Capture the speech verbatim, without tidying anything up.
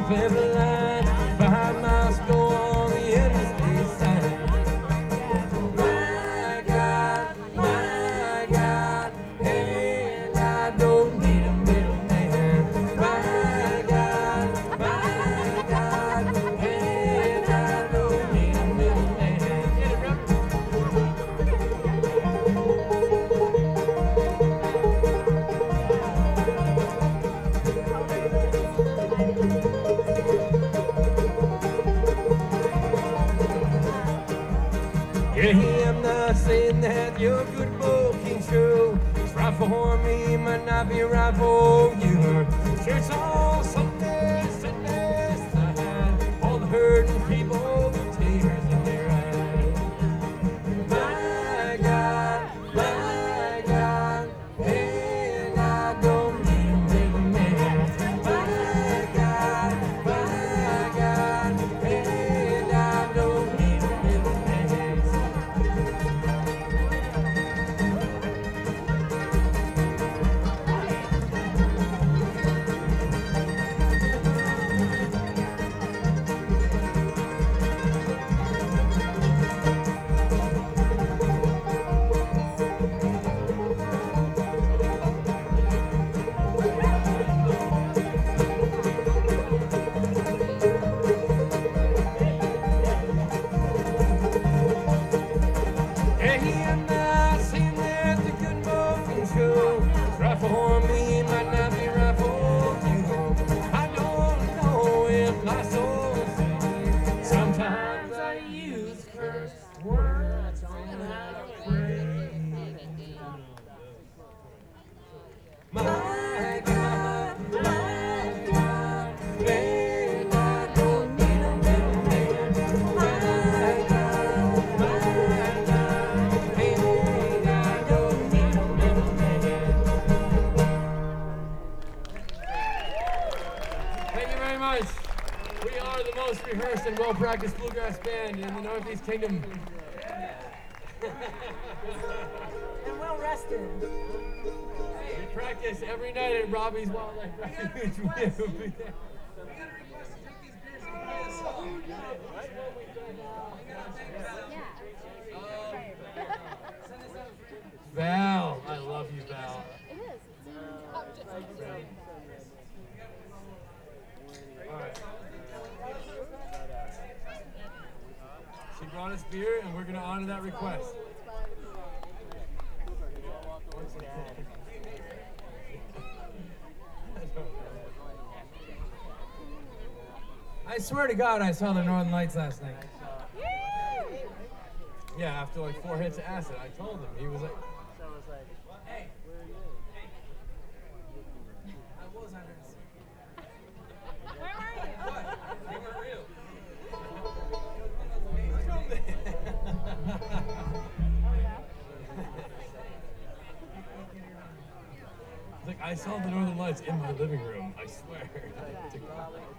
off every line. Five miles to go on the interstate sign. My God, my God, and I don't need a middleman. My God, my God, and I don't need a middleman. Get it, brother? Yeah, I'm not saying that your good book ain't true. It's right for me, might not be right for you. Church on Sunday, Sunday side. All the hurting people with tears in their eyes. My God, my God, and I don't need a middleman. My God, my God, and I don't need a middleman. Hey, I'm not saying that the good book ain't true. It's right for me, might not be right for you. I don't know if my soul's saved. Sometimes I use curse words on how to pray. My God, my God, and I don't need a middleman. My God, my God, and I don't need a middleman. Thank you very much. We are the most rehearsed and well-practiced bluegrass band in the Northeast Kingdom. And well rested. We practice every night at Robbie's Wildlife Refuge. We have a big day. Val, I love you, Val. It is. Ready? All right. She brought us beer, and we're going to honor that request. I swear to God, I saw the Northern Lights last night. Yeah, after like four hits of acid, I told him. He was like, "Hey, hey, I was under the sea." Where were you? What? You weren't real. Like, I saw the Northern Lights in my living room, I swear.